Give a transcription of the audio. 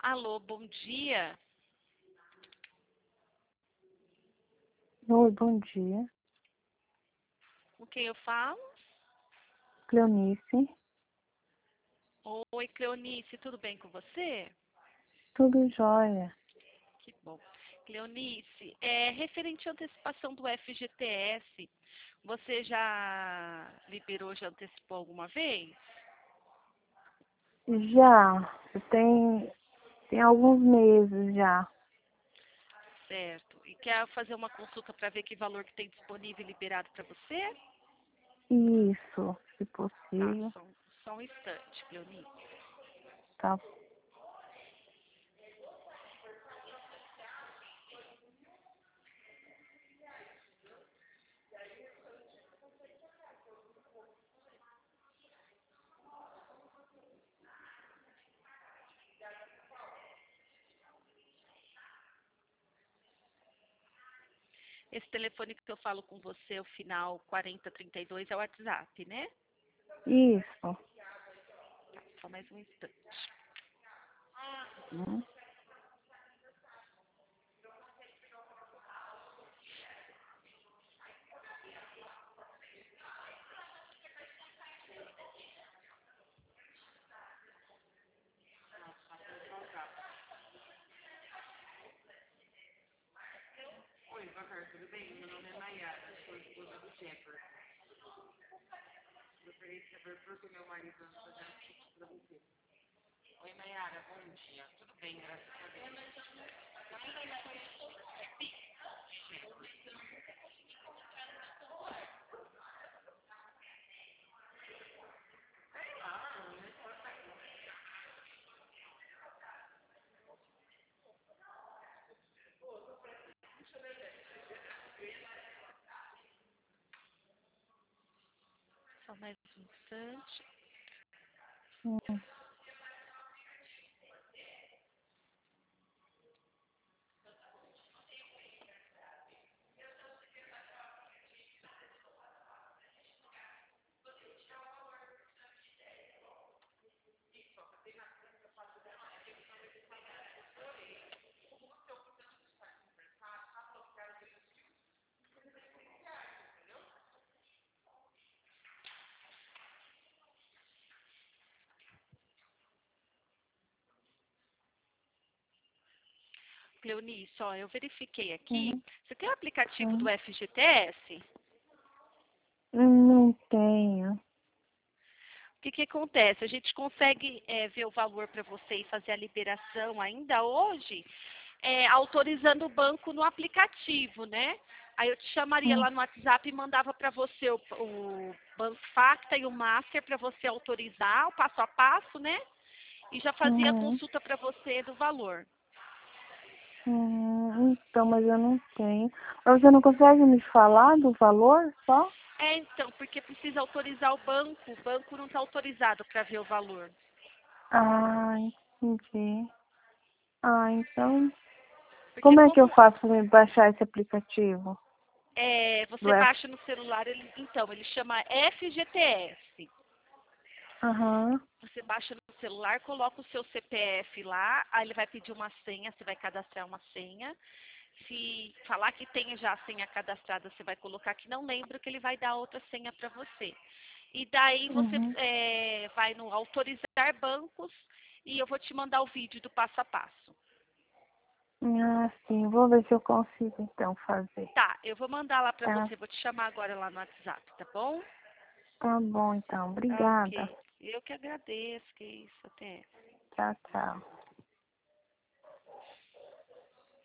Alô, bom dia. Oi, bom dia. Com quem eu falo? Cleonice. Oi, Cleonice, tudo bem com você? Tudo jóia. Que bom. Cleonice, referente à antecipação do FGTS, você já liberou, já antecipou alguma vez? Já, tem alguns meses já. Certo. E quer fazer uma consulta para ver que valor que tem disponível e liberado para você? Isso, se Tá, possível. só um instante, Cleonice. Tá. Esse telefone que eu falo com você, o final 4032, é o WhatsApp, né? Isso. Só mais um instante. Hum. Oi, Bacar, tudo bem? Meu nome é Nayara, sou esposa do Jefferson. Gostaria de saber por que meu marido não está fazendo isso para você. Oi, Nayara, bom dia. Tudo bem, graças a Deus. Só mais um instante. Hum. Cleonice, ó, eu verifiquei aqui. Uhum. Você tem o aplicativo do Uhum. FGTS? Não tenho. O que acontece? A gente consegue ver o valor para você e fazer a liberação ainda hoje, autorizando o banco no aplicativo, né? Aí eu te chamaria Hum. lá no WhatsApp e mandava para você o Banco Facta e o Master para você autorizar o passo a passo, né? E já fazia a Uhum. consulta para você do valor. Então, mas eu não tenho. Mas você não consegue me falar do valor só? Então, porque precisa autorizar o banco não está autorizado para ver o valor. Ah, entendi. Ah, então, Porque como é que eu como faço para baixar esse aplicativo do você F? baixa no celular, então, ele chama FGTS. Aham. Você baixa no celular, coloca o seu CPF lá, aí ele vai pedir uma senha, você vai cadastrar uma senha. Se falar que tem já a senha cadastrada, você vai colocar que não lembra, que ele vai dar outra senha para você. E daí você Uhum. vai no autorizar bancos e eu vou te mandar o vídeo do passo a passo. Ah, sim. Vou ver se eu consigo então fazer. Tá, eu vou mandar lá para Tá, você, vou te chamar agora lá no WhatsApp, tá bom? tá bom então. Obrigada. Ok. Eu que agradeço, que isso, até. Tchau, tchau.